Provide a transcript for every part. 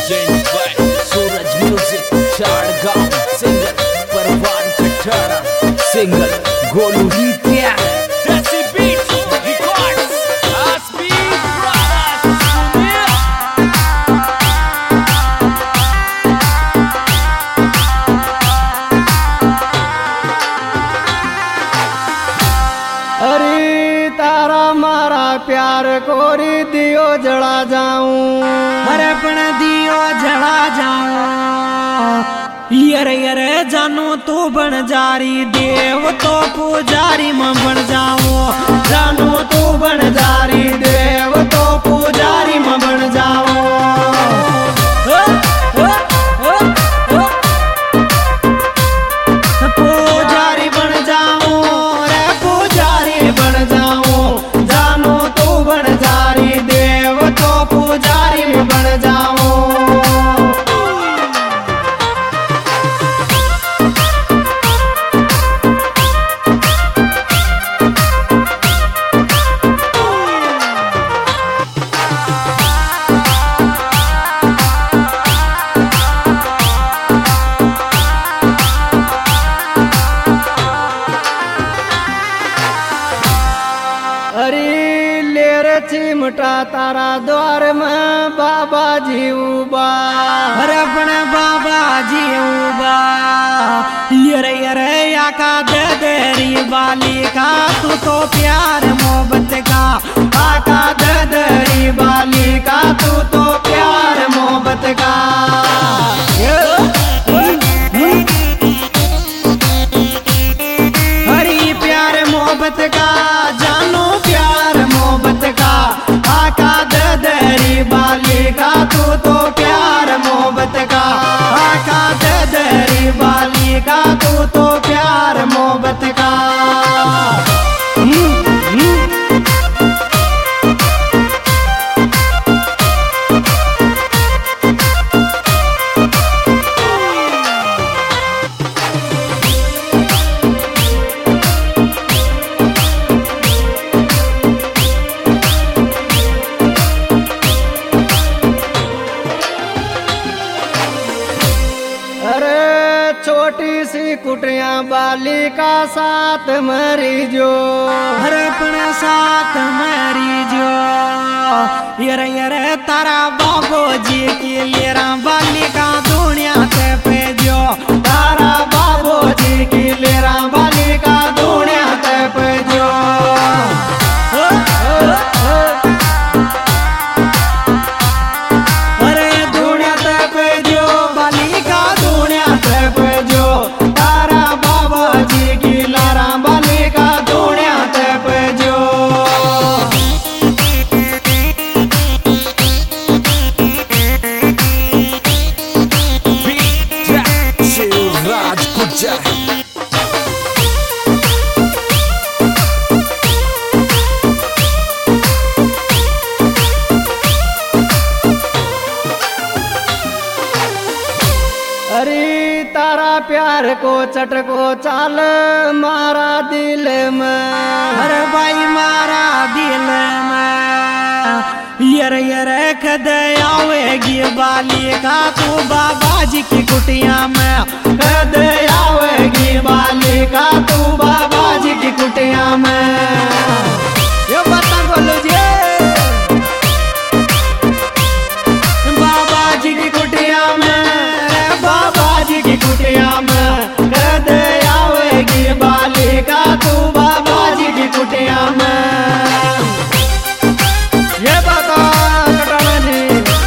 Present by Suraj music Jhadgaon singer Parwan Kathara singer Golu ही तैयार है देसी बीट रिकॉर्ड्स आसबी ब्रदर्स अरे तारा मारा प्यार कोरी दियो जला जाऊं अरे पण दियो जला जाऊं यर यर जानो तो बन जारी देव तो पुजारी में बन जाऊं जानो तू बन जारी देव तो पुजारी में बन जाऊं पुजारी बन जाऊं रे पुजारी बन जाऊं जानो तू बन जारी देव तो पुजारी में बन जाऊं अरे लेर चिमटा तारा द्वार में बाबा जी उबा अरे पण बाबा जी उबा यर यर आका दे देरी बालिका तू तो प्यार मोहब्बत का आका ददरी बालिका तू तो प्यार मोहब्बत का हरी प्यार मोहब्बत का जानो प्यार मोहब्बत का आका ददरी बालिका तू तो प्यार मोहब्बत का आका ददरी बालिका तू तो प्यार मोहब्बत का अरे छोटी सी कुटिया बालिका साथ मरी जो अरे पण साथ मरी जो यर यर तारा बाबो जी की लेरा बालिका दुनिया से पे जो तारा बाबू जी की लेरा बालिका दुनिया ते पे जो अरे दुनिया ते पे जो बालिका दुनिया ते पे जो तारा बाबा जी की लेरा बालिका दुनिया ते पे जो शिवराज गुज्जर अरे तारा प्यार को चटको चाल मारा दिल में अरे भाई मारा दिल में यर यर कद आवेगी बालिका तू बाबा जी की कुटिया में कद आवेगी बालिका तू बाबा जी की कुटिया में ये बता बोलो जी बाबा जी की कुटिया में बाबा जी की कुटिया में कद आवेगी बालिका तू बाबा जी की कुटिया में ये बता कटाना जी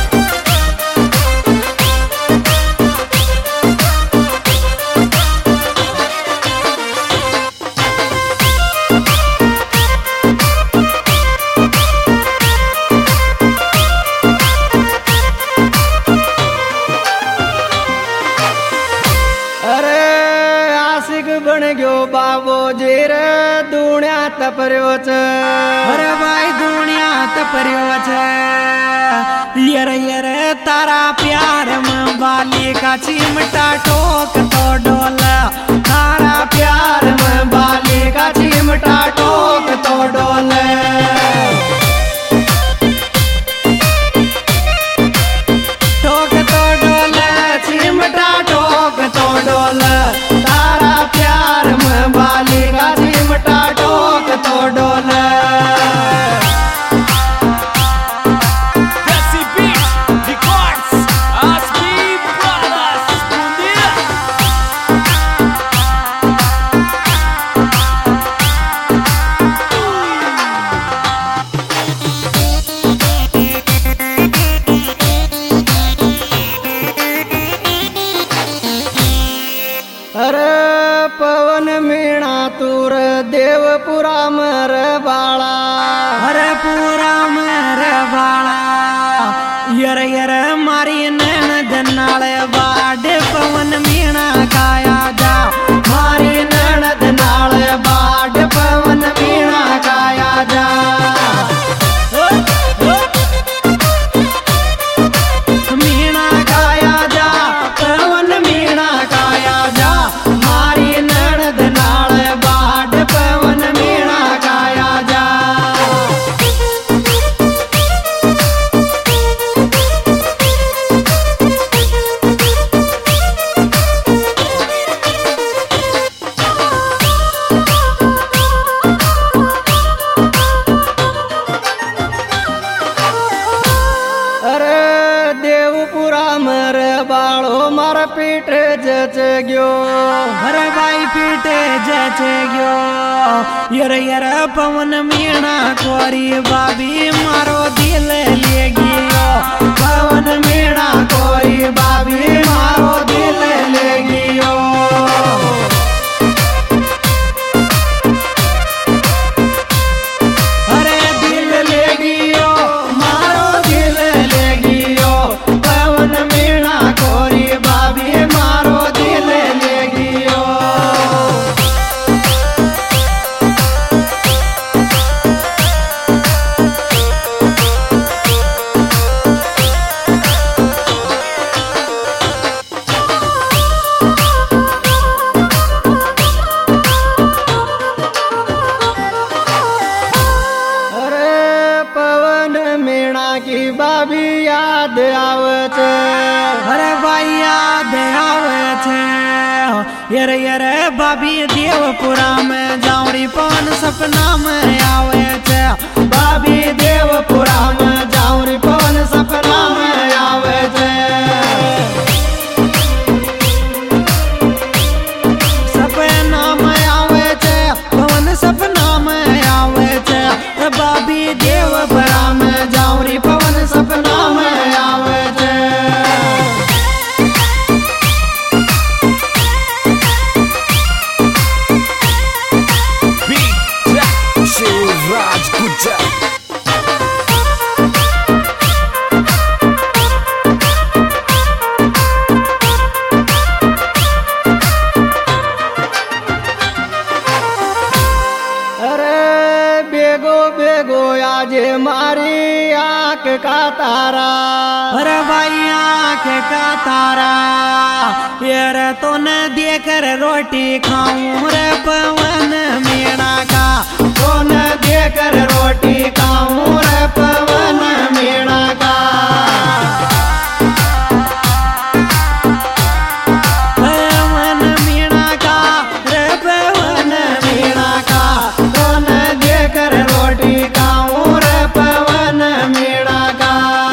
अरे आशिक बन गयो बाबो जी रे दुनिया तपरियो छ अरे भाई दुनिया तपरियो छे यर यर तारा प्यार में बालिका चिमटा ठोक तो डोल तारा प्यार में बालिका चिमटा ठोक तो डोले ठोक तो मारी नैन दनाल बाड पवन मीणा काया जा मारी ननद नाल बाड पवन मीणा काया जा मीणा काया जा पवन मीणा काया जा मारी ननद नाल बाड पवन मीणा काया जा मारा पीठ जच गयो अरे भाई पीटे जच गयो यर यर पवन मीणा कोरी बाबी मारो दिल ले गयो पवन मीणा कोरी बाबी मारो दिल ले गयो अरे दिल ले गयो मारो दिल ले गयो पवन मीणा कोरी बाबी मारो दिल ले गयो की बाबी याद आवत अरे भाई याद आवत यर यर बाबी देवपुरा में जाऊरी पवन सपना में आवत बाबी देवपुरा में जाऊरी पवन सपना में आवत सपना में आवत पवन सपना में आवत बाबी देवपुरा में जाऊरी पवन सपना में आवत शिवराज गुज्जर आजे मारी आँख का तारा अरे भाई आँख का तारा यार तो न देकर रोटी खाऊं रे पवन मीणा का तो न देकर रोटी खाऊं रे पवन मीणा का पवन मीणा का रे पवन मीणा का तो न देकर रोटी खाऊं रे पवन मीणा का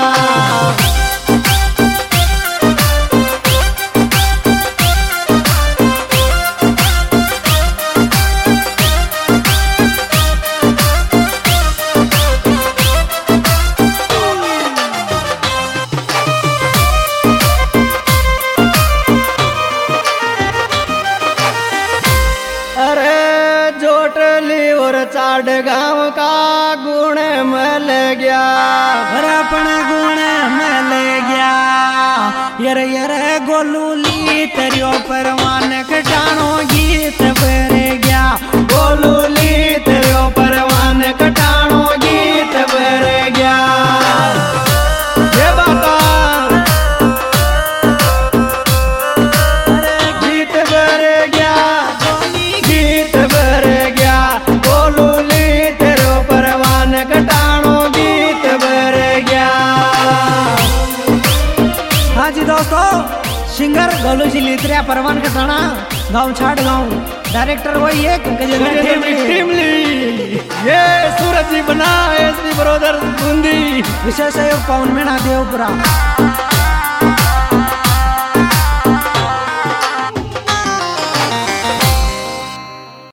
चाड़ गाँव का गुण मल गया अपन गुण मिल गया यर यर गोलूली तेरियो परवान कटानो गीत बर गया गोलूली तेरियो परवान कटानो गीत बर गया ये बाता गीत बर गया गीत बर गया गोलूली तेरो परवान कटानो गीत बर गया। हाँ जी दोस्तों सिंगर गोलू जी लितरिया परवान कटाना गाँव छाड़ गाँव डायरेक्टर वही है टीमली ये सूरज जी बना एसपी ब्रदर्स बूंदी विशेष सहयोग पवन मीणा देवपुरा।